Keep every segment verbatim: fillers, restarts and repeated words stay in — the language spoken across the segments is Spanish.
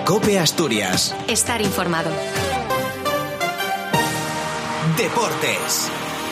COPE Asturias. Estar informado. Deportes.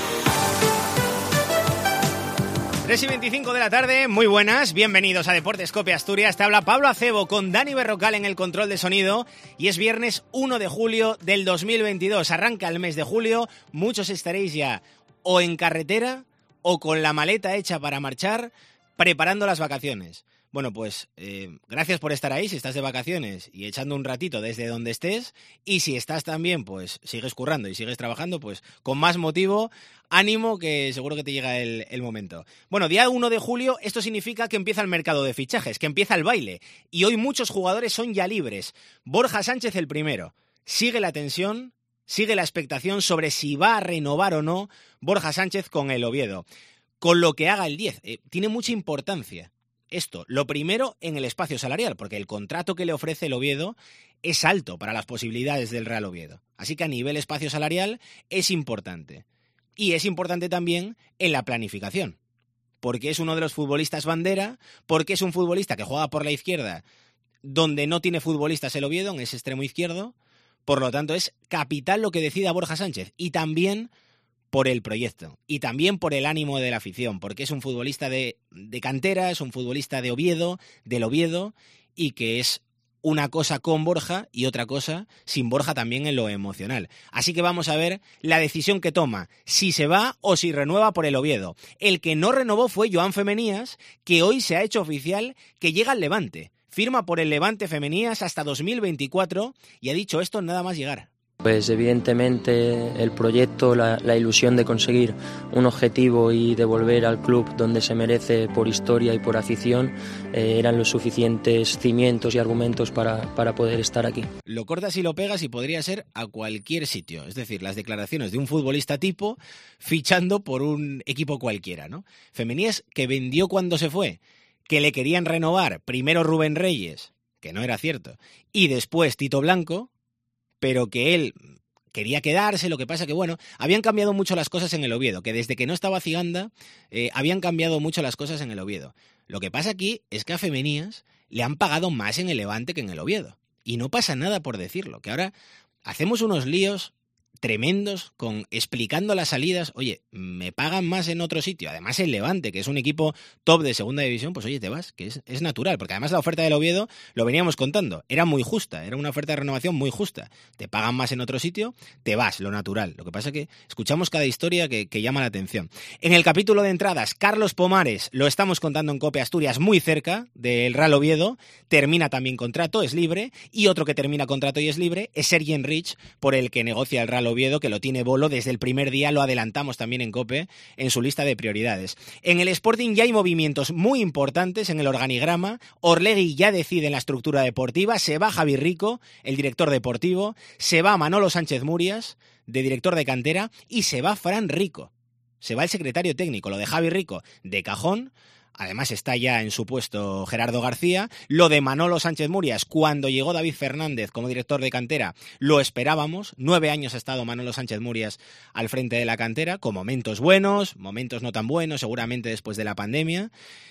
tres y veinticinco de la tarde, muy buenas, bienvenidos a Deportes COPE Asturias. Te habla Pablo Acebo con Dani Berrocal en el control de sonido y es viernes uno de julio del dos mil veintidós. Arranca el mes de julio, muchos estaréis ya o en carretera o con la maleta hecha para marchar, preparando las vacaciones. Bueno, pues eh, gracias por estar ahí, si estás de vacaciones y echando un ratito desde donde estés, y si estás también, pues sigues currando y sigues trabajando, pues con más motivo, ánimo, que seguro que te llega el, el momento. Bueno, día uno de julio, esto significa que empieza el mercado de fichajes, que empieza el baile, y hoy muchos jugadores son ya libres. Borja Sánchez el primero. Sigue la tensión, sigue la expectación sobre si va a renovar o no Borja Sánchez con el Oviedo. Con lo que haga el diez, eh, tiene mucha importancia. Esto, lo primero en el espacio salarial, porque el contrato que le ofrece el Oviedo es alto para las posibilidades del Real Oviedo. Así que a nivel espacio salarial es importante. Y es importante también en la planificación, porque es uno de los futbolistas bandera, porque es un futbolista que juega por la izquierda, donde no tiene futbolistas el Oviedo, en ese extremo izquierdo. Por lo tanto, es capital lo que decida Borja Sánchez. Y también por el proyecto y también por el ánimo de la afición, porque es un futbolista de, de cantera, es un futbolista de Oviedo, del Oviedo, y que es una cosa con Borja y otra cosa sin Borja también en lo emocional. Así que vamos a ver la decisión que toma, si se va o si renueva por el Oviedo. El que no renovó fue Joan Femenías, que hoy se ha hecho oficial que llega al Levante. Firma por el Levante Femenías hasta dos mil veinticuatro y ha dicho esto nada más llegar. Pues evidentemente el proyecto, la, la ilusión de conseguir un objetivo y de volver al club donde se merece por historia y por afición, eh, eran los suficientes cimientos y argumentos para, para poder estar aquí. Lo cortas y lo pegas y podría ser a cualquier sitio, es decir, las declaraciones de un futbolista tipo fichando por un equipo cualquiera, ¿no? Femenías que vendió cuando se fue, que le querían renovar, primero Rubén Reyes, que no era cierto, y después Tito Blanco, pero que él quería quedarse. Lo que pasa que, bueno, habían cambiado mucho las cosas en el Oviedo, que desde que no estaba Ciganda, eh, habían cambiado mucho las cosas en el Oviedo. Lo que pasa aquí es que a Femenías le han pagado más en el Levante que en el Oviedo. Y no pasa nada por decirlo, que ahora hacemos unos líos tremendos con explicando las salidas. Oye, me pagan más en otro sitio, además el Levante, que es un equipo top de segunda división, pues oye, te vas, que es, es natural, porque además la oferta del Oviedo, lo veníamos contando, era muy justa, era una oferta de renovación muy justa. Te pagan más en otro sitio, te vas, lo natural. Lo que pasa es que escuchamos cada historia que, que llama la atención. En el capítulo de entradas, Carlos Pomares, lo estamos contando en COPE Asturias, muy cerca del Real Oviedo, termina también contrato, es libre, y otro que termina contrato y es libre es Sergi Enrich, por el que negocia el Real Oviedo, que lo tiene Bolo desde el primer día, lo adelantamos también en COPE, en su lista de prioridades. En el Sporting ya hay movimientos muy importantes en el organigrama. Orlegui ya decide en la estructura deportiva, se va Javi Rico, el director deportivo, se va Manolo Sánchez Murias, de director de cantera, y se va Fran Rico, se va el secretario técnico. Lo de Javi Rico de cajón. Además está ya en su puesto Gerardo García. Lo de Manolo Sánchez Murias, cuando llegó David Fernández como director de cantera, lo esperábamos. Nueve años ha estado Manolo Sánchez Murias al frente de la cantera, con momentos buenos, momentos no tan buenos, seguramente después de la pandemia.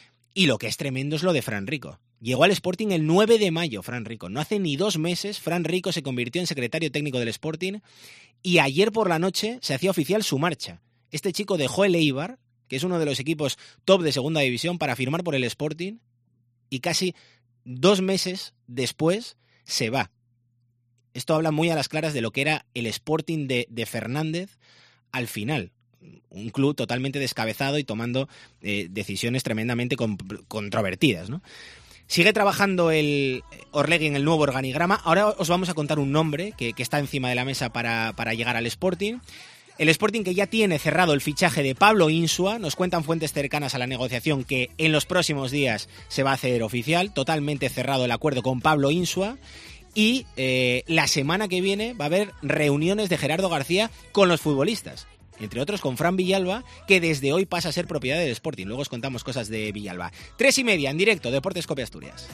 Y lo que es tremendo es lo de Fran Rico. Llegó al Sporting el nueve de mayo, Fran Rico. No hace ni dos meses, Fran Rico se convirtió en secretario técnico del Sporting y ayer por la noche se hacía oficial su marcha. Este chico dejó el Eibar, que es uno de los equipos top de segunda división, para firmar por el Sporting, y casi dos meses después se va. Esto habla muy a las claras de lo que era el Sporting de, de Fernández al final. Un club totalmente descabezado y tomando eh, decisiones tremendamente comp- controvertidas, ¿no? Sigue trabajando el Orlegui en el nuevo organigrama. Ahora os vamos a contar un nombre que, que está encima de la mesa para, para llegar al Sporting. El Sporting, que ya tiene cerrado el fichaje de Pablo Insua, nos cuentan fuentes cercanas a la negociación que en los próximos días se va a hacer oficial, totalmente cerrado el acuerdo con Pablo Insua, y eh, la semana que viene va a haber reuniones de Gerardo García con los futbolistas, entre otros con Fran Villalba, que desde hoy pasa a ser propiedad del Sporting. Luego os contamos cosas de Villalba. Tres y media, en directo, Deportes COPE Asturias.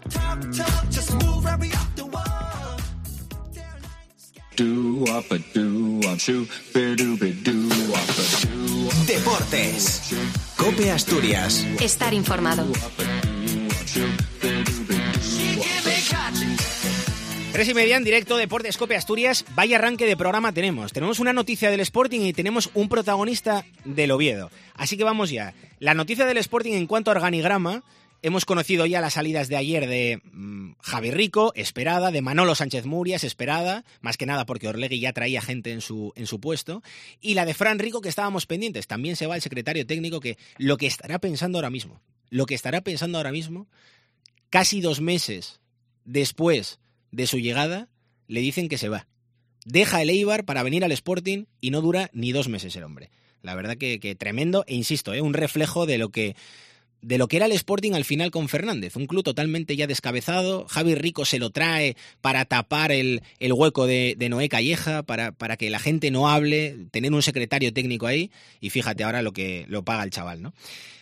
Deportes. COPE Asturias. Estar informado. Tres y media en directo, Deportes Cope Asturias. Vaya arranque de programa tenemos. Tenemos una noticia del Sporting y tenemos un protagonista del Oviedo. Así que vamos ya. La noticia del Sporting en cuanto a organigrama. Hemos conocido ya las salidas de ayer de mmm, Javi Rico, esperada, de Manolo Sánchez Murias, esperada, más que nada porque Orlegui ya traía gente en su, en su puesto, y la de Fran Rico, que estábamos pendientes. También se va el secretario técnico, que lo que estará pensando ahora mismo, lo que estará pensando ahora mismo, casi dos meses después de su llegada, le dicen que se va. Deja el Eibar para venir al Sporting y no dura ni dos meses el hombre. La verdad que, que tremendo, e insisto, ¿eh? un reflejo de lo que... de lo que era el Sporting al final con Fernández, un club totalmente ya descabezado. Javi Rico se lo trae para tapar el, el hueco de, de Noé Calleja, para, para que la gente no hable, tener un secretario técnico ahí, y fíjate ahora lo que lo paga el chaval, ¿no?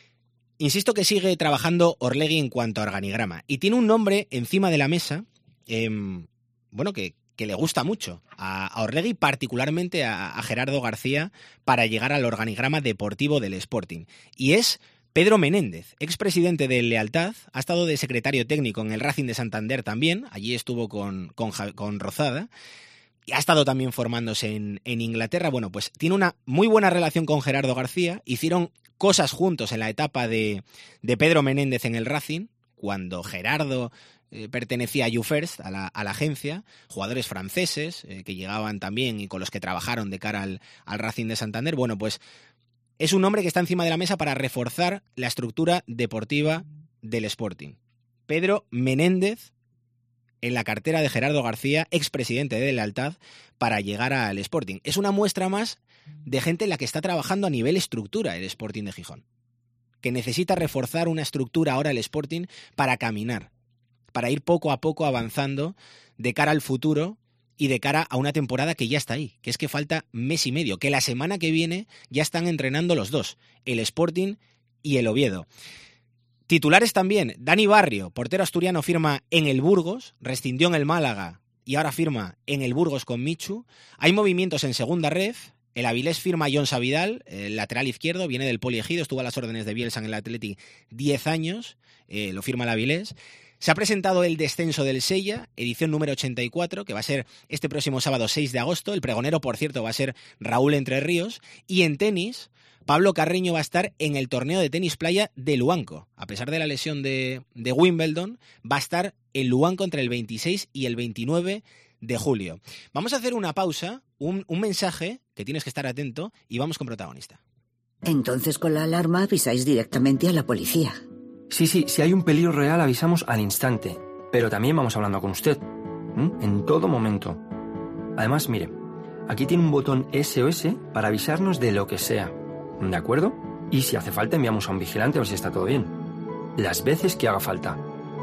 Insisto que sigue trabajando Orlegui en cuanto a organigrama, y tiene un nombre encima de la mesa, eh, bueno, que, que le gusta mucho a, a Orlegui, particularmente a, a Gerardo García, para llegar al organigrama deportivo del Sporting, y es Pedro Menéndez, expresidente de Lealtad, ha estado de secretario técnico en el Racing de Santander también, allí estuvo con, con, con Rozada, y ha estado también formándose en, en Inglaterra. Bueno, pues tiene una muy buena relación con Gerardo García, hicieron cosas juntos en la etapa de, de Pedro Menéndez en el Racing, cuando Gerardo eh, pertenecía a You First, a la, a la agencia, jugadores franceses eh, que llegaban también y con los que trabajaron de cara al, al Racing de Santander. Bueno, pues es un nombre que está encima de la mesa para reforzar la estructura deportiva del Sporting. Pedro Menéndez en la cartera de Gerardo García, expresidente de Lealtad, para llegar al Sporting. Es una muestra más de gente en la que está trabajando a nivel estructura el Sporting de Gijón, que necesita reforzar una estructura ahora el Sporting para caminar, para ir poco a poco avanzando de cara al futuro y de cara a una temporada que ya está ahí, que es que falta mes y medio, que la semana que viene ya están entrenando los dos, el Sporting y el Oviedo. Titulares también, Dani Barrio, portero asturiano, firma en el Burgos, rescindió en el Málaga y ahora firma en el Burgos con Michu. Hay movimientos en segunda ref, el Avilés firma a Jon Savidal, el lateral izquierdo, viene del Poliegido, estuvo a las órdenes de Bielsa en el Athletic diez años, eh, lo firma el Avilés. Se ha presentado el descenso del Sella, edición número ochenta y cuatro, que va a ser este próximo sábado seis de agosto. El pregonero, por cierto, va a ser Raúl Entre Ríos. Y en tenis, Pablo Carreño va a estar en el torneo de tenis playa de Luanco. A pesar de la lesión de, de Wimbledon, va a estar en Luanco entre el veintiséis y el veintinueve de julio. Vamos a hacer una pausa, un, un mensaje que tienes que estar atento, y vamos con protagonista. Entonces, con la alarma avisáis directamente a la policía. Sí, sí, si hay un peligro real avisamos al instante, pero también vamos hablando con usted, ¿m? En todo momento. Además, mire, aquí tiene un botón S O S para avisarnos de lo que sea, ¿de acuerdo? Y si hace falta enviamos a un vigilante a ver si está todo bien. Las veces que haga falta.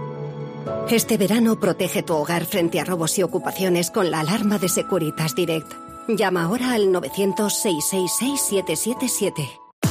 Este verano protege tu hogar frente a robos y ocupaciones con la alarma de Securitas Direct. Llama ahora al novecientos, seiscientos sesenta y seis, siete siete siete.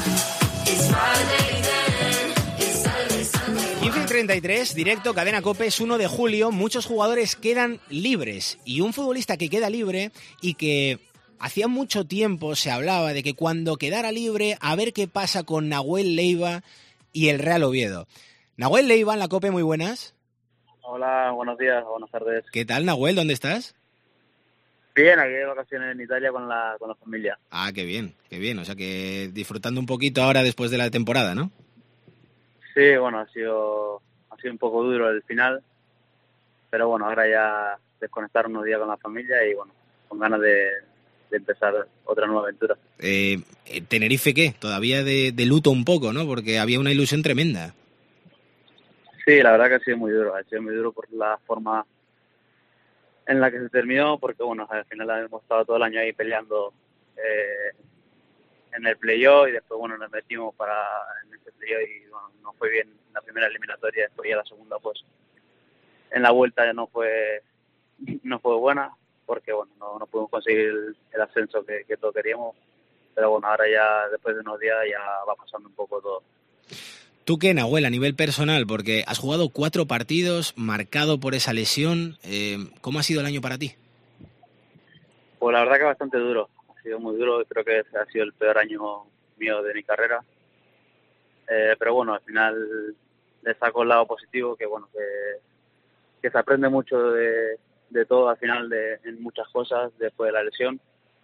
quince y treinta y tres, directo, Cadena COPE, es uno de julio, muchos jugadores quedan libres, y un futbolista que queda libre y que hacía mucho tiempo se hablaba de que cuando quedara libre, a ver qué pasa con Nahuel Leiva y el Real Oviedo. Nahuel Leiva, en la COPE, muy buenas. Hola, buenos días, buenas tardes. ¿Qué tal, Nahuel? ¿Dónde estás? Bien, aquí de vacaciones en Italia con la, con la familia. Ah, qué bien, qué bien, o sea que disfrutando un poquito ahora después de la temporada, ¿no? Sí, bueno, ha sido ha sido un poco duro el final, pero bueno, ahora ya desconectar unos días con la familia y bueno, con ganas de, de empezar otra nueva aventura. Eh, ¿Tenerife qué? Todavía de, de luto un poco, ¿no? Porque había una ilusión tremenda. Sí, la verdad que ha sido muy duro, ha sido muy duro por la forma en la que se terminó, porque bueno, al final hemos estado todo el año ahí peleando eh, en el playoff y después bueno nos metimos para en ese playoff y bueno, no fue bien en la primera eliminatoria, después ya la segunda pues en la vuelta ya no fue no fue buena porque bueno no, no pudimos conseguir el, el ascenso que, que todos queríamos, pero bueno ahora ya después de unos días ya va pasando un poco todo. ¿Tú qué, Nahuel, a nivel personal? Porque has jugado cuatro partidos, marcado por esa lesión. Eh, ¿Cómo ha sido el año para ti? Pues la verdad que bastante duro. Ha sido muy duro. Creo que ha sido el peor año mío de mi carrera. Eh, pero bueno, al final le saco el lado positivo, que bueno, que, que se aprende mucho de, de todo al final, de, en muchas cosas después de la lesión.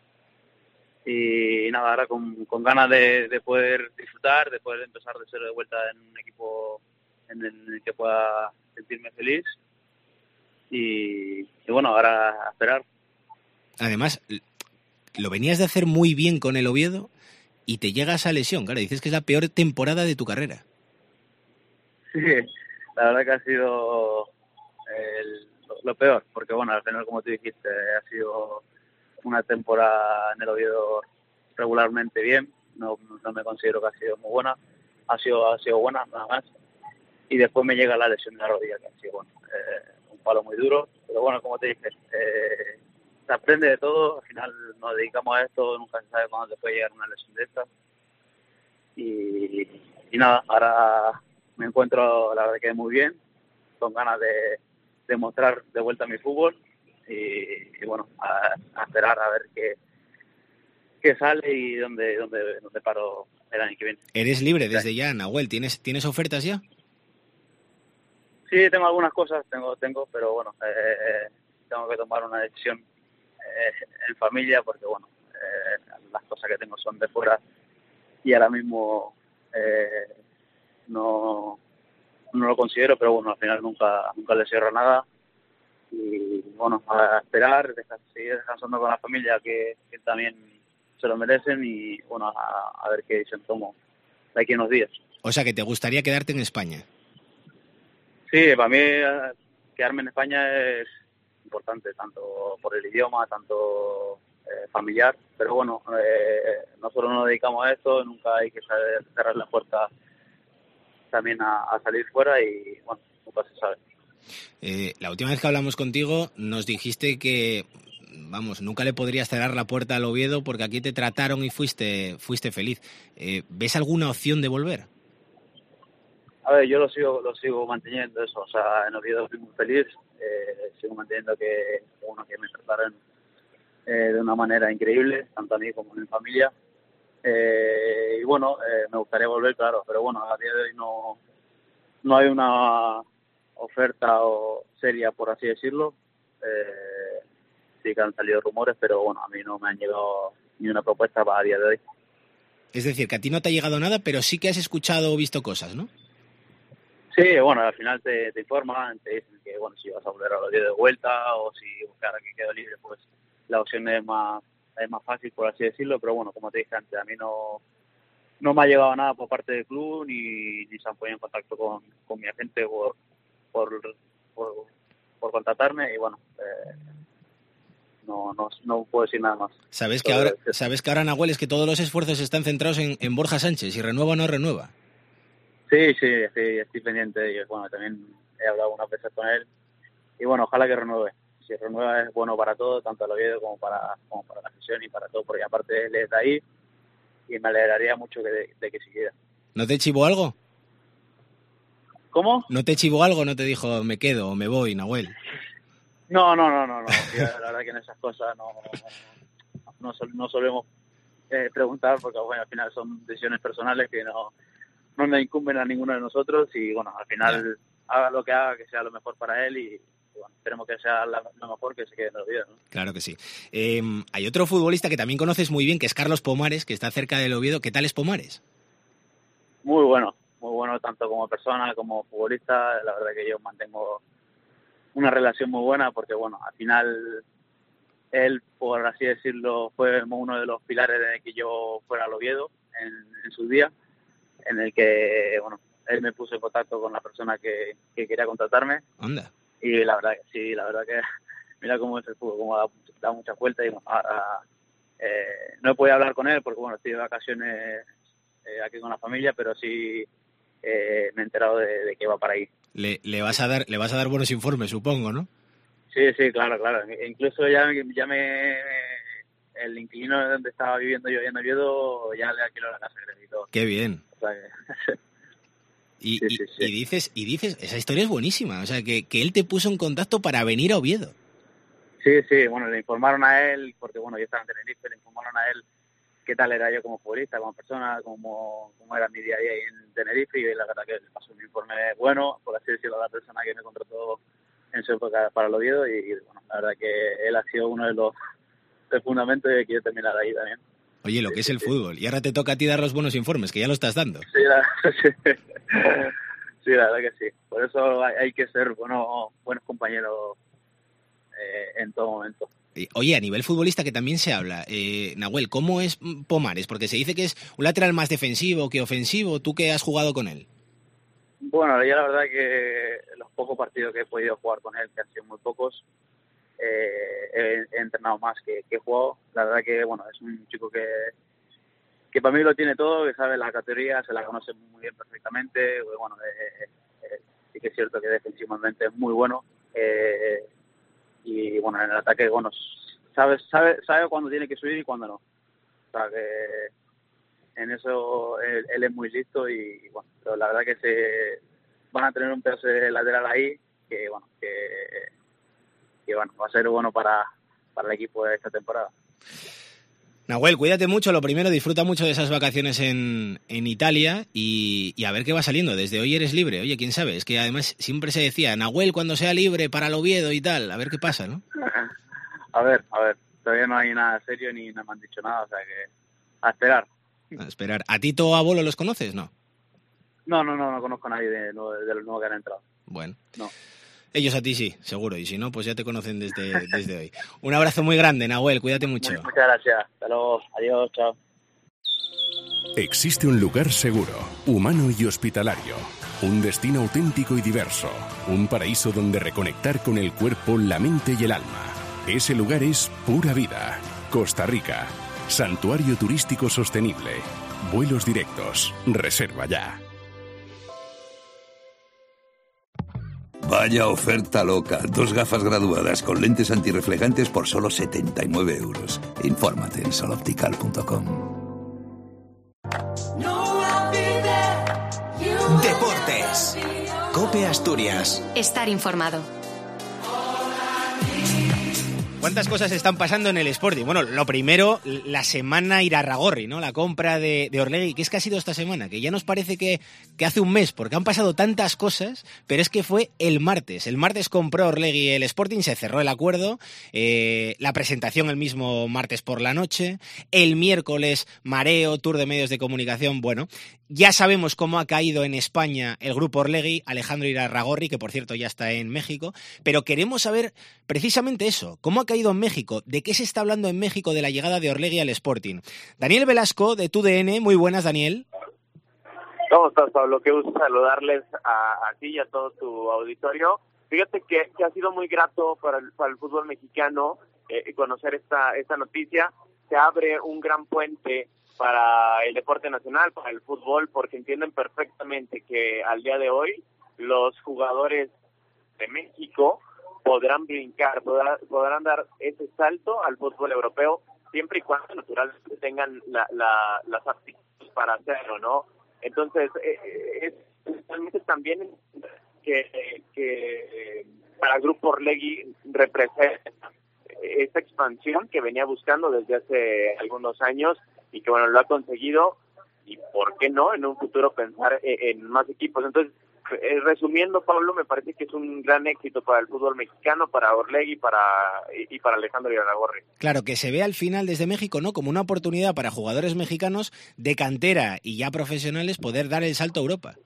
Y nada, ahora con, con ganas de, de poder disfrutar, de poder empezar de cero de vuelta en un equipo en el, en el que pueda sentirme feliz. Y, y bueno, ahora a esperar. Además, lo venías de hacer muy bien con el Oviedo y te llega esa lesión. Claro, dices que es la peor temporada de tu carrera. Sí, la verdad que ha sido el, lo, lo peor, porque bueno, al final, como tú dijiste, ha sido una temporada en el Oviedo regularmente bien, no, no me considero que ha sido muy buena, ha sido ha sido buena nada más, y después me llega la lesión de la rodilla, que ha sido bueno, eh, un palo muy duro, pero bueno, como te dije, eh, se aprende de todo, al final nos dedicamos a esto, nunca se sabe cuándo te puede llegar una lesión de estas, y, y nada, ahora me encuentro la verdad que muy bien, con ganas de, de mostrar de vuelta mi fútbol, y, y bueno, a, a esperar a ver qué, qué sale y dónde, dónde, dónde paro el año que viene. Eres libre desde ya, Nahuel. ¿Tienes, ¿tienes ofertas ya? Sí, tengo algunas cosas, tengo, tengo, pero bueno, eh, tengo que tomar una decisión eh, en familia porque bueno, eh, las cosas que tengo son de fuera y ahora mismo eh, no, no lo considero, pero bueno, al final nunca, nunca le cierro nada. Y bueno, a esperar, dejar, seguir descansando con la familia que, que también se lo merecen y bueno, a, a ver qué decisión tomo de aquí en unos días. O sea, que te gustaría quedarte en España. Sí, para mí eh, quedarme en España es importante, tanto por el idioma, tanto eh, familiar, pero bueno, eh, nosotros nos dedicamos a esto, nunca hay que saber cerrar la puerta también a, a salir fuera y bueno, nunca se sabe. Eh, la última vez que hablamos contigo nos dijiste que, vamos, nunca le podrías cerrar la puerta al Oviedo porque aquí te trataron y fuiste fuiste feliz. Eh, ¿Ves alguna opción de volver? A ver, yo lo sigo lo sigo manteniendo eso, o sea, en Oviedo estoy muy feliz, eh, sigo manteniendo que, bueno, que me trataron eh, de una manera increíble, tanto a mí como a mi familia. Eh, y bueno, eh, me gustaría volver, claro, pero bueno, a día de hoy no, no hay una oferta o seria, por así decirlo. Eh, sí que han salido rumores, pero bueno, a mí no me han llegado ni una propuesta para a día de hoy. Es decir, que a ti no te ha llegado nada, pero sí que has escuchado o visto cosas, ¿no? Sí, bueno, al final te, te informan, te dicen que bueno, si vas a volver a los días de vuelta o si buscar a que quede libre, pues la opción es más es más fácil, por así decirlo, pero bueno, como te dije antes, a mí no no me ha llegado nada por parte del club ni, ni se han puesto en contacto con, con mi agente por por, por, por contratarme y bueno, eh, no, no no puedo decir nada más. Sabes que ahora sabes que ahora, Nahuel, es que todos los esfuerzos están centrados en, en Borja Sánchez, si renueva o no renueva. Sí, sí, sí, estoy pendiente de ello. Bueno, también he hablado unas veces con él y bueno, ojalá que renueve. Si renueva es bueno para todo, tanto al Oviedo como para como para la afición y para todo, porque aparte él está ahí y me alegraría mucho que de, de que siguiera. ¿No te chivó algo? ¿Cómo? ¿No te chivó algo? ¿No te dijo me quedo o me voy, Nahuel? No, no, no, no, no. La verdad que en esas cosas no no, no, no solemos eh, preguntar porque bueno, al final son decisiones personales que no no nos incumben a ninguno de nosotros y bueno, al final ya. Haga lo que haga, que sea lo mejor para él y, y bueno, esperemos que sea la, lo mejor, que se quede en el Oviedo, ¿no? Claro que sí. Eh, hay otro futbolista que también conoces muy bien, que es Carlos Pomares, que está cerca del Oviedo. ¿Qué tal es Pomares? Muy bueno, muy bueno tanto como persona como futbolista. La verdad que yo mantengo una relación muy buena porque bueno, al final él, por así decirlo, fue uno de los pilares de que yo fuera al Oviedo en, en su día, en el que, bueno, él me puso en contacto con la persona que, que quería contratarme. Anda. Y la verdad que sí, la verdad que mira cómo es el fútbol, cómo da, da muchas vueltas y bueno, ahora eh, no he podido hablar con él porque, bueno, estoy de vacaciones eh, aquí con la familia, pero sí eh, me he enterado de, de que va para ahí. Le, le vas a dar le vas a dar buenos informes, supongo, ¿no? Sí, sí, claro, claro. Incluso ya, ya me... el inquilino donde estaba viviendo yo en Oviedo ya le alquiló la casa y todo. Qué bien. O sea que... y, sí, y, sí, sí. y dices, y dices, esa historia es buenísima, o sea, que, que él te puso en contacto para venir a Oviedo. Sí, sí, bueno, le informaron a él, porque bueno, yo estaba en Tenerife, le informaron a él qué tal era yo como futbolista, como persona, como, como era mi día a día ahí en Tenerife, y la verdad que le pasó un informe bueno, por así decirlo, a la persona que me contrató en su época para el Oviedo, y, y bueno, la verdad que él ha sido uno de los de fundamentos y quiere terminar ahí también. Oye, lo que es el fútbol. Y ahora te toca a ti dar los buenos informes, que ya lo estás dando. Sí, la, sí. sí, la verdad que sí. Por eso hay, hay que ser bueno, buenos compañeros eh, en todo momento. Oye, a nivel futbolista que también se habla, eh, Nahuel, ¿cómo es Pomares? Porque se dice que es un lateral más defensivo que ofensivo. ¿Tú qué has jugado con él? Bueno, yo la verdad que los pocos partidos que he podido jugar con él, que han sido muy pocos, eh, he, he entrenado más que, que he jugado. La verdad que, bueno, es un chico que, que para mí lo tiene todo, que sabe la categoría, se la conoce muy bien perfectamente. Bueno, eh, eh, sí que es cierto que defensivamente es muy bueno. Eh, y bueno, en el ataque, bueno, sabe, sabe, sabe cuándo tiene que subir y cuándo no. O sea que en eso él, él es muy listo y bueno, pero la verdad que se van a tener un pedazo de lateral ahí que bueno, que, que bueno, va a ser bueno para, para el equipo de esta temporada. Nahuel, cuídate mucho, lo primero, disfruta mucho de esas vacaciones en, en Italia y, y a ver qué va saliendo. Desde hoy eres libre, oye, quién sabe, es que además siempre se decía, Nahuel cuando sea libre para el Oviedo y tal, a ver qué pasa, ¿no? A ver, a ver, todavía no hay nada serio ni no me han dicho nada, o sea que a esperar. A esperar. ¿A Tito o a Bolo los conoces, no? No, no, no, no conozco a nadie de, de los nuevos que han entrado. Bueno. No. Ellos a ti sí, seguro, y si no, pues ya te conocen desde, desde hoy. Un abrazo muy grande, Nahuel, cuídate mucho. Muchas gracias, hasta luego, adiós, chao. Existe un lugar seguro, humano y hospitalario, un destino auténtico y diverso, un paraíso donde reconectar con el cuerpo, la mente y el alma. Ese lugar es Pura Vida, Costa Rica, santuario turístico sostenible, vuelos directos, reserva ya. Vaya oferta loca. Dos gafas graduadas con lentes antirreflejantes por solo setenta y nueve euros. Infórmate en sol optical punto com. Deportes. COPE Asturias. Estar informado. ¿Cuántas cosas están pasando en el Sporting? Bueno, lo primero, la semana Irarragorri, ¿no? La compra de, de Orlegui. ¿Qué es que ha sido esta semana? Que ya nos parece que, que hace un mes, porque han pasado tantas cosas, pero es que fue el martes. El martes compró Orlegui el Sporting, se cerró el acuerdo, eh, la presentación el mismo martes por la noche, el miércoles mareo, tour de medios de comunicación, bueno... Ya sabemos cómo ha caído en España el grupo Orlegui, Alejandro Irarragorri, que por cierto ya está en México, pero queremos saber precisamente eso, cómo ha caído en México, de qué se está hablando en México de la llegada de Orlegui al Sporting. Daniel Velasco, de T U D N, muy buenas, Daniel. ¿Cómo estás, Pablo? Qué gusto saludarles a, a ti y a todo tu auditorio. Fíjate que, que ha sido muy grato para el, para el fútbol mexicano eh, conocer esta, esta noticia. Se abre un gran puente para el deporte nacional, para el fútbol, porque entienden perfectamente que al día de hoy los jugadores de México podrán brincar, podrán, podrán dar ese salto al fútbol europeo, siempre y cuando naturalmente tengan la, la, las aptitudes para hacerlo, ¿no? Entonces, eh, es también que, que eh, para el Grupo Orlegui representa esta expansión que venía buscando desde hace algunos años y que bueno, lo ha conseguido, y por qué no, en un futuro pensar en, en más equipos. Entonces, eh, resumiendo, Pablo, me parece que es un gran éxito para el fútbol mexicano, para Orlegui para, y, y para Alejandro Irarragorri. Claro, que se ve al final desde México, ¿no?, como una oportunidad para jugadores mexicanos de cantera y ya profesionales poder dar el salto a Europa.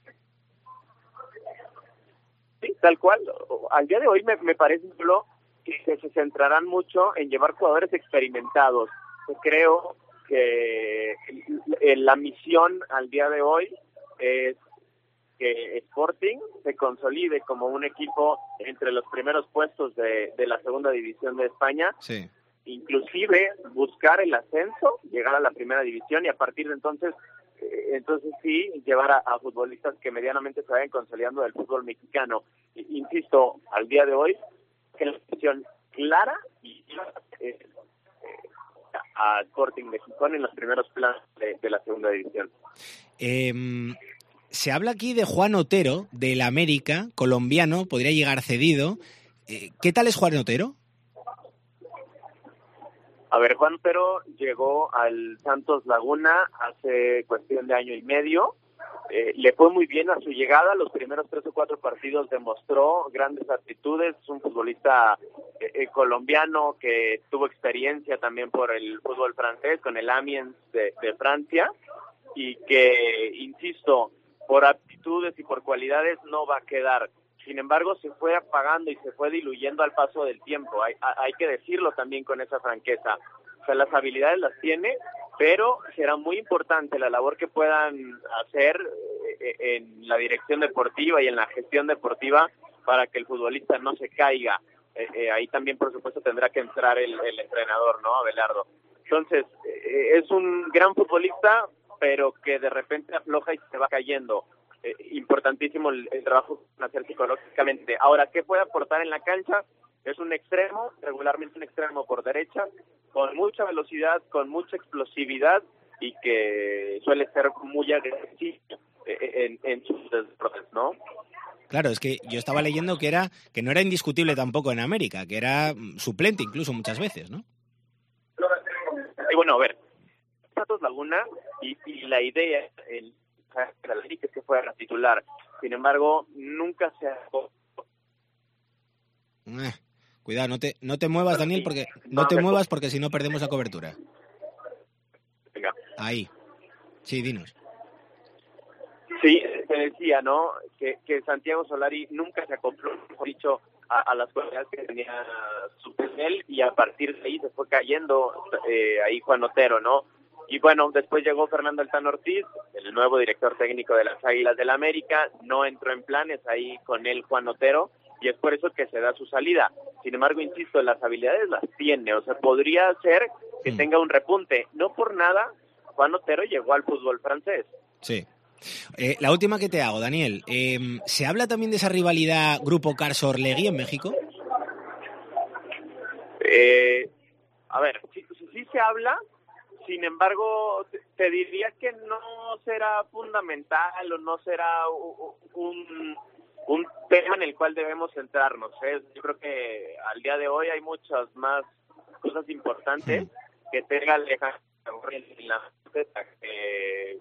Sí, tal cual. Al día de hoy me, me parece solo que se centrarán mucho en llevar jugadores experimentados. Creo que la misión al día de hoy es que Sporting se consolide como un equipo entre los primeros puestos de, de la segunda división de España, sí. Inclusive buscar el ascenso, llegar a la primera división y a partir de entonces eh, entonces sí llevar a, a futbolistas que medianamente se vayan consolidando del fútbol mexicano. Insisto, al día de hoy que la misión clara y eh, a Sporting de Gijón en los primeros planos de, de la segunda división. Eh, se habla aquí de Juan Otero, del América, colombiano, podría llegar cedido. Eh, ¿Qué tal es Juan Otero? A ver, Juan Otero llegó al Santos Laguna hace cuestión de año y medio. eh, le fue muy bien a su llegada. Los primeros tres o cuatro partidos demostró grandes aptitudes. Es un futbolista eh, eh, colombiano que tuvo experiencia también por el fútbol francés con el Amiens de, de Francia, y que, insisto, por aptitudes y por cualidades no va a quedar. Sin embargo, se fue apagando y se fue diluyendo al paso del tiempo. Hay, hay que decirlo también con esa franqueza. O sea, las habilidades las tiene, pero será muy importante la labor que puedan hacer en la dirección deportiva y en la gestión deportiva para que el futbolista no se caiga. Eh, eh, ahí también, por supuesto, tendrá que entrar el, el entrenador, ¿no? Abelardo. Entonces, eh, es un gran futbolista, pero que de repente afloja y se va cayendo. Eh, importantísimo el, el trabajo que van a hacer psicológicamente. Ahora, ¿qué puede aportar en la cancha? Es un extremo, regularmente un extremo por derecha, con mucha velocidad, con mucha explosividad y que suele ser muy agresivo en, en sus desbordes, ¿no? Claro, es que yo estaba leyendo que era que no era indiscutible tampoco en América, que era suplente incluso muchas veces, ¿no? Y bueno, a ver, Santos Laguna y, y la idea el es que fuera titular. Sin embargo, nunca se ha... Eh, cuidado, no te no te muevas, Daniel, porque no te muevas porque si no perdemos la cobertura. Venga. Ahí. Sí, dinos. Sí, te decía, ¿no? Que, que Santiago Solari nunca se acopló, mejor dicho, a, a las cualidades que tenía su plantel, y a partir de ahí se fue cayendo eh, ahí Juan Otero, ¿no? Y bueno, después llegó Fernando El Tan Ortiz, el nuevo director técnico de las Águilas del América, no entró en planes ahí con él Juan Otero, y es por eso que se da su salida. Sin embargo, insisto, las habilidades las tiene, o sea, podría ser que mm. tenga un repunte. No por nada, Juan Otero llegó al fútbol francés. Sí. Eh, la última que te hago, Daniel, eh, ¿se habla también de esa rivalidad Grupo Carso-Orlegui en México? Eh, a ver, sí, sí se habla. Sin embargo, te diría que no será fundamental o no será un, un tema en el cual debemos centrarnos, ¿eh? Yo creo que al día de hoy hay muchas más cosas importantes que tenga Alejandro en la que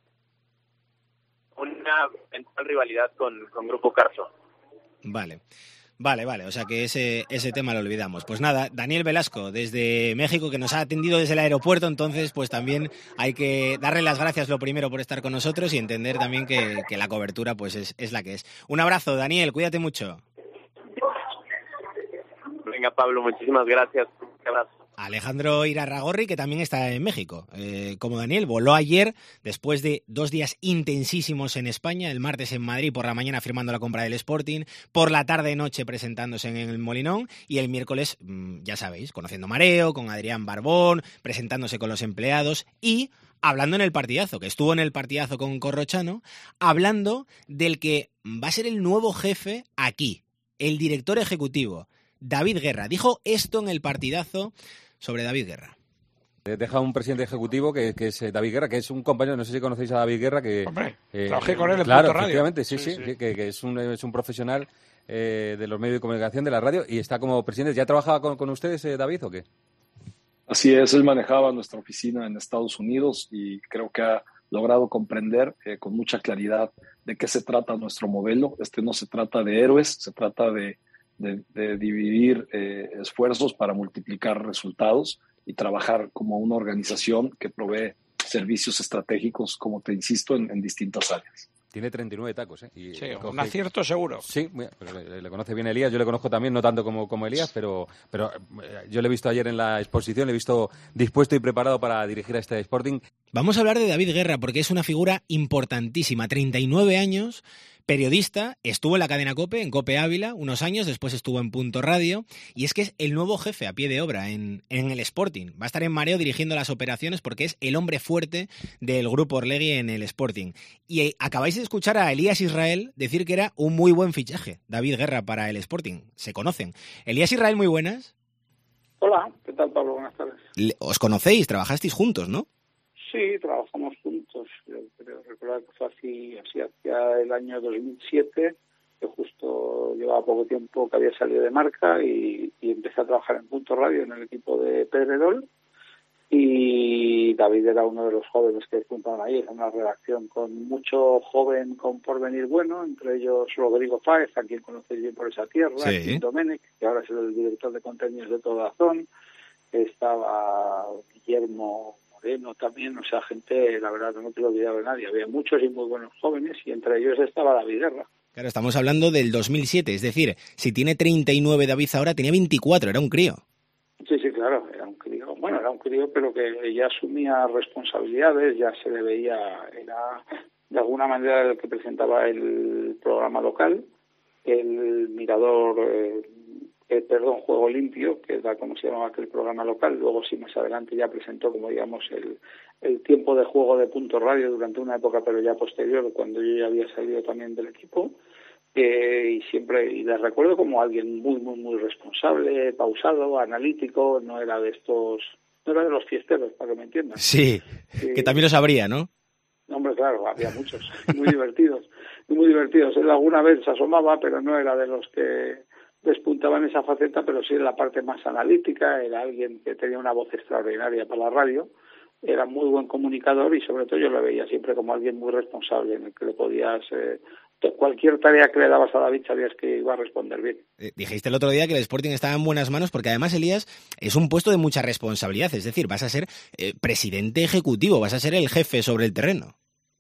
una eventual rivalidad con, con Grupo Carso. Vale. Vale, vale, o sea que ese, ese tema lo olvidamos. Pues nada, Daniel Velasco, desde México, que nos ha atendido desde el aeropuerto, entonces pues también hay que darle las gracias lo primero por estar con nosotros y entender también que, que la cobertura pues es, es la que es. Un abrazo, Daniel, cuídate mucho. Venga, Pablo, muchísimas gracias. Un abrazo. Alejandro Irarragorri, que también está en México. Eh, como Daniel, voló ayer después de dos días intensísimos en España, el martes en Madrid por la mañana firmando la compra del Sporting, por la tarde-noche presentándose en el Molinón y el miércoles, ya sabéis, conociendo Mareo, con Adrián Barbón, presentándose con los empleados y hablando en el partidazo, que estuvo en el partidazo con Corrochano, hablando del que va a ser el nuevo jefe aquí, el director ejecutivo, David Guerra. Dijo esto en el partidazo sobre David Guerra. Deja un presidente ejecutivo que, que es David Guerra, que es un compañero, no sé si conocéis a David Guerra, que... Hombre, eh, trabajé con él en claro, Punto Radio. Efectivamente, sí, sí, sí, sí. sí. Que, que es, un, es un profesional eh, de los medios de comunicación, de la radio, y está como presidente. ¿Ya trabajaba con, con ustedes, eh, David, o qué? Así es, él manejaba nuestra oficina en Estados Unidos y creo que ha logrado comprender eh, con mucha claridad de qué se trata nuestro modelo. Este no se trata de héroes, se trata de De, de dividir eh, esfuerzos para multiplicar resultados y trabajar como una organización que provee servicios estratégicos, como te insisto, en, en distintas áreas. Tiene treinta y nueve tacos, ¿eh? Y sí, coge... un acierto seguro. Sí, pues le, le conoce bien Elías, yo le conozco también, no tanto como, como Elías, pero, pero yo le he visto ayer en la exposición, le he visto dispuesto y preparado para dirigir a este Sporting. Vamos a hablar de David Guerra porque es una figura importantísima, treinta y nueve años, periodista, estuvo en la cadena COPE, en COPE Ávila, unos años, después estuvo en Punto Radio, y es que es el nuevo jefe a pie de obra en, en el Sporting. Va a estar en Mareo dirigiendo las operaciones porque es el hombre fuerte del Grupo Orlegui en el Sporting. Y acabáis de escuchar a Elías Israel decir que era un muy buen fichaje, David Guerra, para el Sporting. Se conocen. Elías Israel, muy buenas. Hola, ¿qué tal, Pablo? Buenas tardes. Os conocéis, trabajasteis juntos, ¿no? Sí, trabajamos juntos. Yo creo recordar que fue así, así hacia el año dos mil siete, que justo llevaba poco tiempo que había salido de Marca y, y empecé a trabajar en Punto Radio en el equipo de Pedrerol. y David era uno de los jóvenes que juntaban ahí, era una redacción con mucho joven con porvenir bueno, entre ellos Rodrigo Fáez, a quien conocéis bien por esa tierra, sí. Kim Domènech, que ahora es el director de contenidos de Toda Zone, estaba Guillermo Moreno también, o sea, gente, la verdad, no te lo he olvidado de nadie, había muchos y muy buenos jóvenes, y entre ellos estaba David Guerra. Claro, estamos hablando del dos mil siete, es decir, si tiene treinta y nueve David ahora, tenía veinticuatro, era un crío. Sí, sí, claro, era un crío, bueno, era un crío, pero que ya asumía responsabilidades, ya se le veía, era de alguna manera el que presentaba el programa local, el mirador, eh, eh, perdón, Juego Limpio, que era como se llamaba aquel programa local, luego sí más adelante ya presentó, como digamos, el, el tiempo de juego de Punto Radio durante una época, pero ya posterior, cuando yo ya había salido también del equipo. Eh, y siempre, y les recuerdo como alguien muy, muy, muy responsable, pausado, analítico, no era de estos, no era de los fiesteros, para que me entiendan. Sí, eh, que también lo sabría, ¿no? Hombre, claro, había muchos, muy divertidos, muy divertidos. Él alguna vez se asomaba, pero no era de los que despuntaban esa faceta, pero sí en la parte más analítica, era alguien que tenía una voz extraordinaria para la radio, era muy buen comunicador y sobre todo yo lo veía siempre como alguien muy responsable, en el que le podías... Eh, cualquier tarea que le dabas a David sabías que iba a responder bien. Eh, dijiste el otro día que el Sporting estaba en buenas manos porque además, Elías, es un puesto de mucha responsabilidad, es decir, vas a ser eh, presidente ejecutivo, vas a ser el jefe sobre el terreno.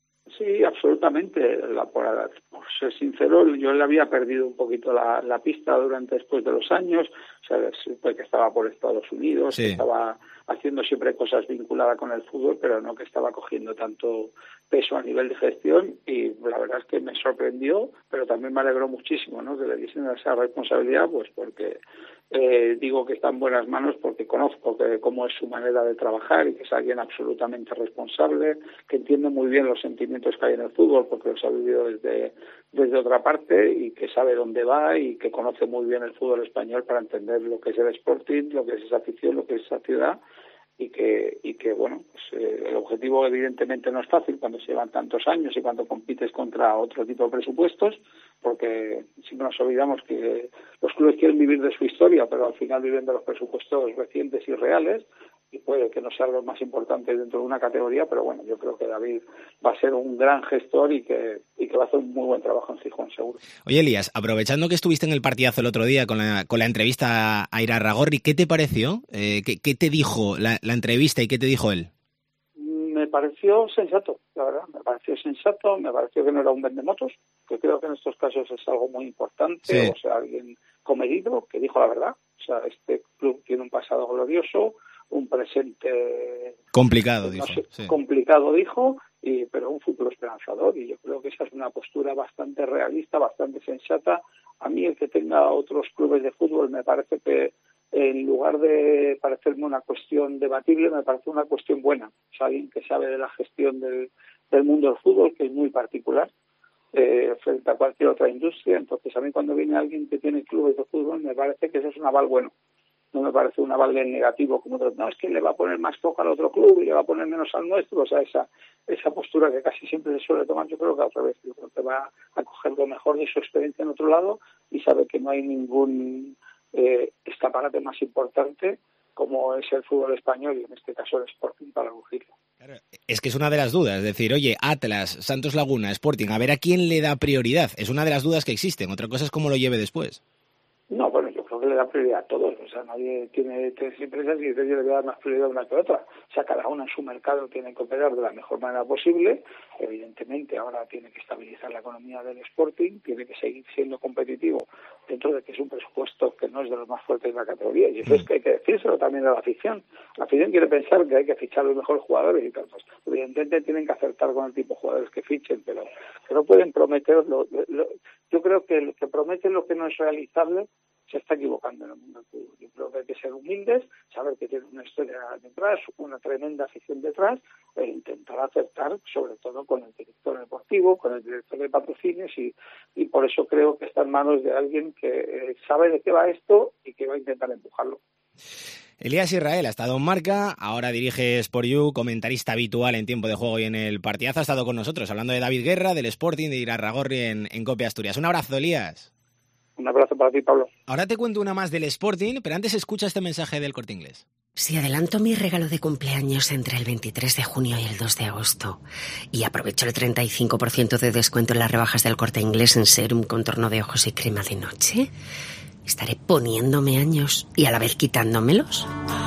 Sí, absolutamente. La, por, por ser sincero, yo le había perdido un poquito la, la pista durante después de los años, o sea, después que estaba por Estados Unidos, sí. que estaba haciendo siempre cosas vinculadas con el fútbol, pero no que estaba cogiendo tanto peso a nivel de gestión, y la verdad es que me sorprendió, pero también me alegró muchísimo, ¿no?, que le diesen esa responsabilidad, pues porque eh, digo que está en buenas manos porque conozco que cómo es su manera de trabajar y que es alguien absolutamente responsable, que entiende muy bien los sentimientos que hay en el fútbol porque los ha vivido desde, desde otra parte y que sabe dónde va y que conoce muy bien el fútbol español para entender lo que es el Sporting, lo que es esa afición, lo que es esa ciudad. Y que, y que bueno, pues, eh, el objetivo evidentemente no es fácil cuando se llevan tantos años y cuando compites contra otro tipo de presupuestos, porque siempre nos olvidamos que los clubes quieren vivir de su historia, pero al final viven de los presupuestos recientes y reales, y puede que no sea lo más importante dentro de una categoría, pero bueno, yo creo que David va a ser un gran gestor y que, y que va a hacer un muy buen trabajo en Gijón, seguro. Oye, Elías, aprovechando que estuviste en el partidazo el otro día con la, con la entrevista a Irarragorri, ¿qué te pareció? Eh, ¿qué, ¿Qué te dijo la, la entrevista y qué te dijo él? Me pareció sensato, la verdad, me pareció sensato, me pareció que no era un vendemotos, que creo que en estos casos es algo muy importante, sí. O sea, alguien comedido, que dijo la verdad, o sea, este club tiene un pasado glorioso, un presente complicado, no dijo, sé, sí. complicado dijo, y, pero un futuro esperanzador, y yo creo que esa es una postura bastante realista, bastante sensata. A mí el que tenga otros clubes de fútbol me parece que en lugar de parecerme una cuestión debatible, me parece una cuestión buena. O sea, alguien que sabe de la gestión del, del mundo del fútbol, que es muy particular, eh, frente a cualquier otra industria. Entonces, a mí cuando viene alguien que tiene clubes de fútbol, me parece que eso es un aval bueno. No me parece un aval negativo como otro. No, es que le va a poner más foco al otro club y le va a poner menos al nuestro. O sea, esa esa postura que casi siempre se suele tomar, yo creo que al revés. Yo creo que va a coger lo mejor de su experiencia en otro lado y sabe que no hay ningún eh, escaparate más importante como es el fútbol español y en este caso el Sporting para rugirlo. Claro, es que es una de las dudas, es decir, oye, Atlas, Santos Laguna, Sporting, a ver a quién le da prioridad. Es una de las dudas que existen. Otra cosa es cómo lo lleve después. No, bueno, yo creo que le da prioridad a todos. O sea, nadie tiene tres empresas y dice yo le voy a dar más prioridad una que otra. O sea, cada una en su mercado tiene que operar de la mejor manera posible. Evidentemente, ahora tiene que estabilizar la economía del Sporting, tiene que seguir siendo competitivo dentro de que es un presupuesto que no es de los más fuertes de la categoría. Y eso es que hay que decírselo también a la afición. La afición quiere pensar que hay que fichar los mejores jugadores y tal. Pues, evidentemente tienen que acertar con el tipo de jugadores que fichen, pero que no pueden prometer. Lo, lo, yo creo que el que promete lo que no es realizable se está equivocando en el mundo del fútbol. Yo creo que hay que ser humildes, saber que tiene una historia detrás, una tremenda afición detrás, e intentar acertar, sobre todo con el director deportivo, con el director de patrocinios, y, y por eso creo que está en manos de alguien que eh, sabe de qué va esto y que va a intentar empujarlo. Elías Israel ha estado en Marca, ahora dirige Sport You, comentarista habitual en Tiempo de Juego y en el partidazo, ha estado con nosotros hablando de David Guerra, del Sporting, de Irarragorri en, en Cope Asturias. Un abrazo, Elías. Un abrazo para ti, Pablo. Ahora te cuento una más del Sporting, pero antes escucha este mensaje del Corte Inglés. Si adelanto mi regalo de cumpleaños entre el veintitrés de junio y el dos de agosto y aprovecho el treinta y cinco por ciento de descuento en las rebajas del Corte Inglés en serum, contorno de ojos y crema de noche, ¿estaré poniéndome años y a la vez quitándomelos?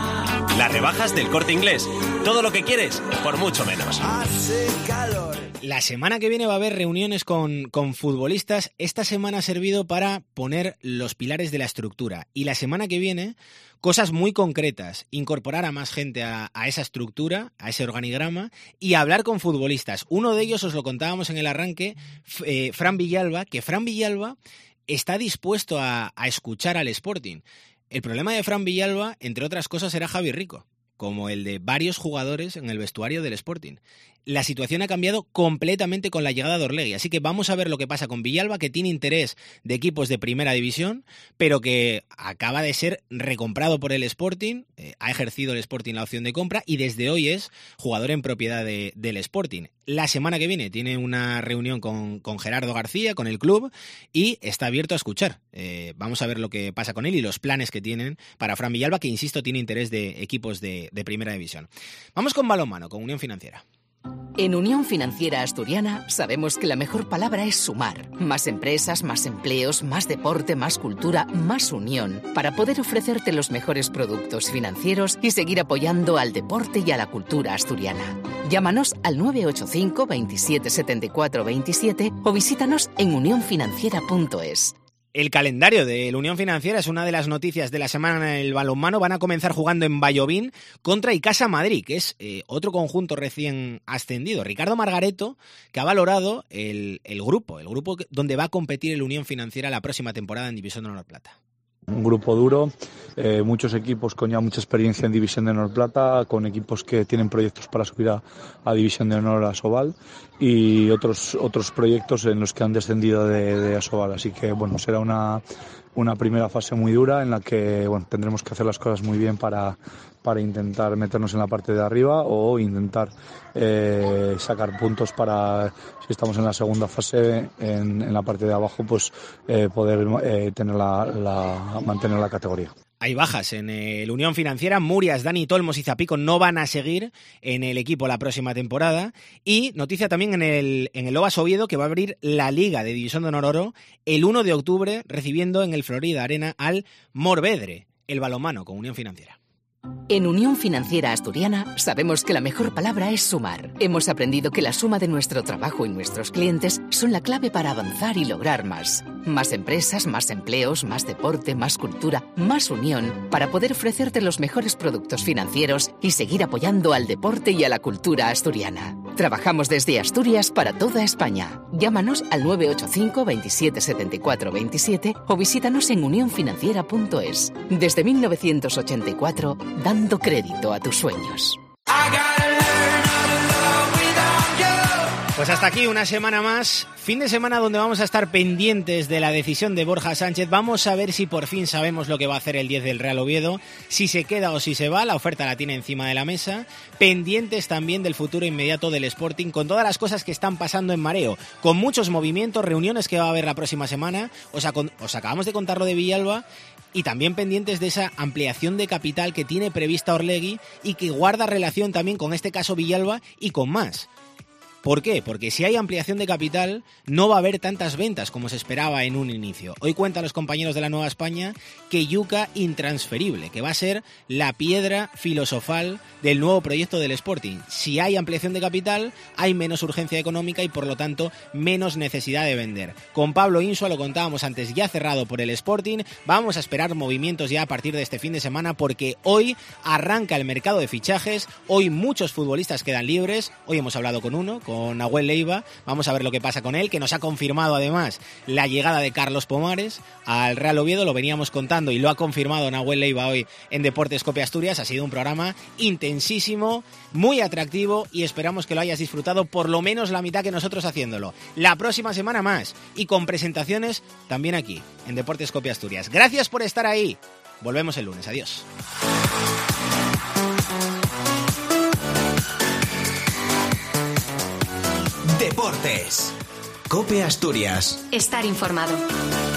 Las rebajas del Corte Inglés. Todo lo que quieres, por mucho menos. Hace calor. La semana que viene va a haber reuniones con, con futbolistas. Esta semana ha servido para poner los pilares de la estructura. Y la semana que viene, cosas muy concretas. Incorporar a más gente a, a esa estructura, a ese organigrama, y hablar con futbolistas. Uno de ellos, os lo contábamos en el arranque, eh, Fran Villalba, que Fran Villalba está dispuesto a, a escuchar al Sporting. El problema de Fran Villalba, entre otras cosas, era Javi Rico, como el de varios jugadores en el vestuario del Sporting. La situación ha cambiado completamente con la llegada de Orlegui, así que vamos a ver lo que pasa con Villalba, que tiene interés de equipos de primera división, pero que acaba de ser recomprado por el Sporting, eh, ha ejercido el Sporting la opción de compra y desde hoy es jugador en propiedad de, del Sporting. La semana que viene tiene una reunión con, con Gerardo García, con el club, y está abierto a escuchar. Eh, vamos a ver lo que pasa con él y los planes que tienen para Fran Villalba, que insisto tiene interés de equipos de, de primera división. Vamos con balonmano, con Unión Financiera. En Unión Financiera Asturiana sabemos que la mejor palabra es sumar. Más empresas, más empleos, más deporte, más cultura, más unión. Para poder ofrecerte los mejores productos financieros y seguir apoyando al deporte y a la cultura asturiana. Llámanos al nueve ocho cinco, veintisiete, setenta y cuatro, veintisiete o visítanos en unión financiera punto es. El calendario de la Unión Financiera es una de las noticias de la semana en el balonmano. Van a comenzar jugando en Vallovín contra Icasa Madrid, que es eh, otro conjunto recién ascendido. Ricardo Margareto, que ha valorado el, el grupo, el grupo donde va a competir el Unión Financiera la próxima temporada en División de Honor Plata. Un grupo duro, eh, muchos equipos con ya mucha experiencia en División de Honor Plata, con equipos que tienen proyectos para subir a, a División de Honor a Asobal y otros otros proyectos en los que han descendido de, de Asobal. Así que bueno, será una, una primera fase muy dura en la que bueno, tendremos que hacer las cosas muy bien para, para intentar meternos en la parte de arriba o intentar eh, sacar puntos para, si estamos en la segunda fase, en, en la parte de abajo, pues eh, poder eh, tener la, la, mantener la categoría. Hay bajas en el Unión Financiera. Murias, Dani Tolmos y Zapico no van a seguir en el equipo la próxima temporada. Y noticia también en el, en el Lobas Oviedo, que va a abrir la Liga de División de Honor Oro el uno de octubre, recibiendo en el Florida Arena al Morvedre, el balonmano con Unión Financiera. En Unión Financiera Asturiana sabemos que la mejor palabra es sumar. Hemos aprendido que la suma de nuestro trabajo y nuestros clientes son la clave para avanzar y lograr más. Más empresas, más empleos, más deporte, más cultura, más unión, para poder ofrecerte los mejores productos financieros y seguir apoyando al deporte y a la cultura asturiana. Trabajamos desde Asturias para toda España. Llámanos al nueve ocho cinco, veintisiete, setenta y cuatro, veintisiete o visítanos en unión financiera punto es. Desde mil novecientos ochenta y cuatro, dando crédito a tus sueños. Pues hasta aquí una semana más, fin de semana donde vamos a estar pendientes de la decisión de Borja Sánchez. Vamos a ver si por fin sabemos lo que va a hacer el diez del Real Oviedo, si se queda o si se va, la oferta la tiene encima de la mesa. Pendientes también del futuro inmediato del Sporting, con todas las cosas que están pasando en Mareo, con muchos movimientos, reuniones que va a haber la próxima semana. Os, os acabamos de contar lo de Villalba. Y también pendientes de esa ampliación de capital que tiene prevista Orlegui y que guarda relación también con este caso Villalba y con más. ¿Por qué? Porque si hay ampliación de capital, no va a haber tantas ventas como se esperaba en un inicio. Hoy cuentan los compañeros de la Nueva España que Yuca intransferible, que va a ser la piedra filosofal del nuevo proyecto del Sporting. Si hay ampliación de capital, hay menos urgencia económica y por lo tanto menos necesidad de vender. Con Pablo Insua, lo contábamos antes, ya cerrado por el Sporting. Vamos a esperar movimientos ya a partir de este fin de semana porque hoy arranca el mercado de fichajes. Hoy muchos futbolistas quedan libres. Hoy hemos hablado con uno, con con Nahuel Leiva, vamos a ver lo que pasa con él, que nos ha confirmado además la llegada de Carlos Pomares al Real Oviedo, lo veníamos contando y lo ha confirmado Nahuel Leiva hoy en Deportes Cope Asturias. Ha sido un programa intensísimo, muy atractivo y esperamos que lo hayas disfrutado por lo menos la mitad que nosotros haciéndolo. La próxima semana más y con presentaciones también aquí en Deportes Cope Asturias. Gracias por estar ahí, volvemos el lunes, adiós. Deportes. Cope Asturias. Estar informado.